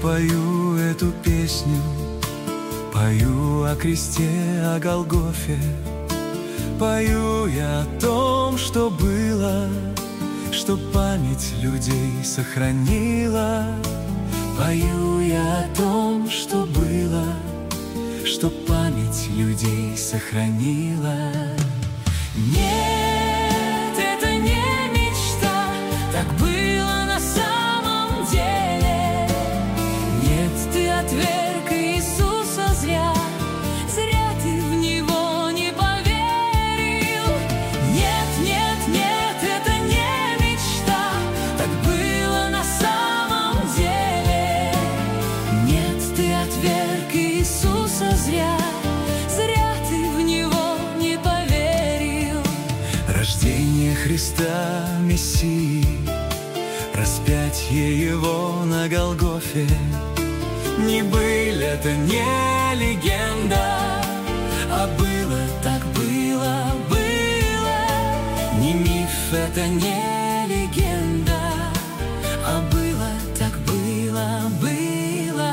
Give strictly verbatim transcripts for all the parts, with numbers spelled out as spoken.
пою эту песню, пою о кресте, о Голгофе. Пою я о том, что было, что память людей сохранила. Пою я о том, что было, что память людей сохранила. Нет, это не мечта, так было на самом деле. Нет, ты отверг Иисуса зря, зря ты в Него не поверил. Нет, нет, нет, это не мечта, так было на самом деле. Нет, ты отверг Иисуса зря, зря ты в Него не поверил. Рождение Христа Мессии, распятие Его на Голгофе, не быль, это не легенда, а было, так было, было. Не миф, это не легенда, а было, так было, было.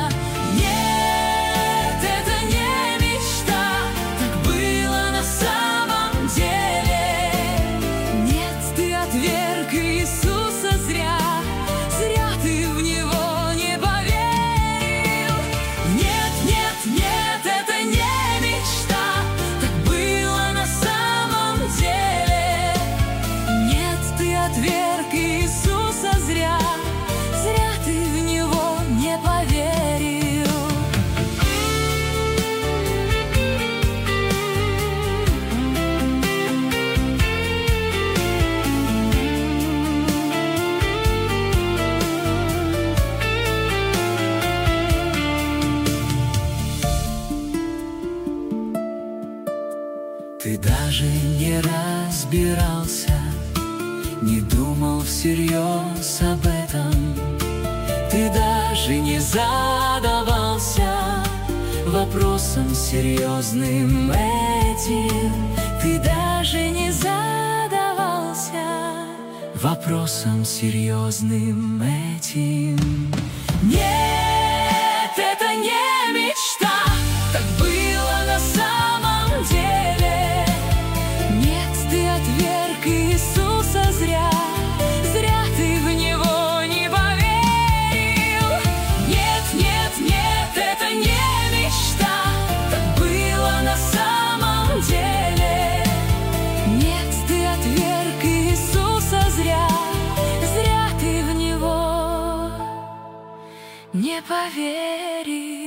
Нет, это не мечта, так было на самом деле. Нет, ты отверг Иисуса зря, зря ты в Него не поверил. Нет, нет, нет, это не мечта, так было на самом деле. Нет, ты отверг Иисуса зря, зря ты в Него не поверил. Ты даже не разбирался, не думал всерьез об этом. Ты даже не задавался вопросом серьезным этим. Ты даже не задавался вопросом серьезным этим. Нет, это не мечта, так было на самом деле. Нет, ты отверг Иисуса зря, зря ты в Него не поверил. Нет, нет, нет, это не мечта, так было на самом деле. Нет, ты отверг Иисуса зря, зря ты в Него не поверил.